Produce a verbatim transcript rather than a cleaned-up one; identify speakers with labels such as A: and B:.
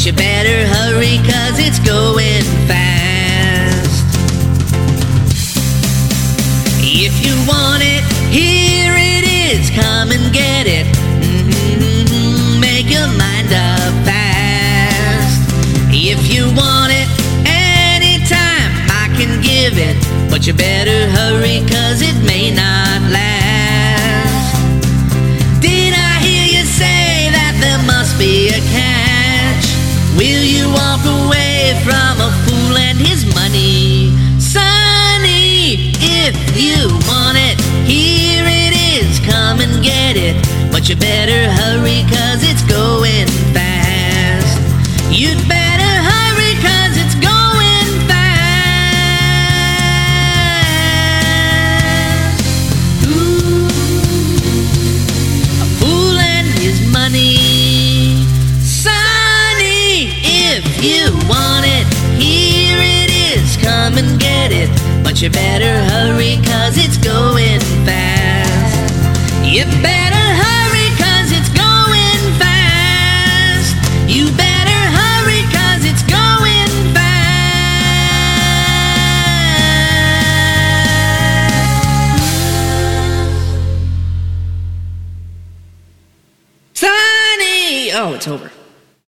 A: but you better hurry, cause it's going fast. If you want it, here it is, come and get it. Mm-hmm. Make your mind up fast. If you want it, anytime I can give it, but you better hurry, cause it may not last. Did I hear you say that there must be a catch? Will you walk away from a fool and his money? Sonny, if you want it, here it is, come and get it, but you better hurry, cause it's going fast. You'd better hurry, cause it's going fast. Ooh, a fool and his money. Sonny, if you want it, here it is, come and get it, but you better hurry, cause it's going fast. You better hurry, cause it's going fast. You better hurry, cause it's going fast. Sonny! Oh, it's over.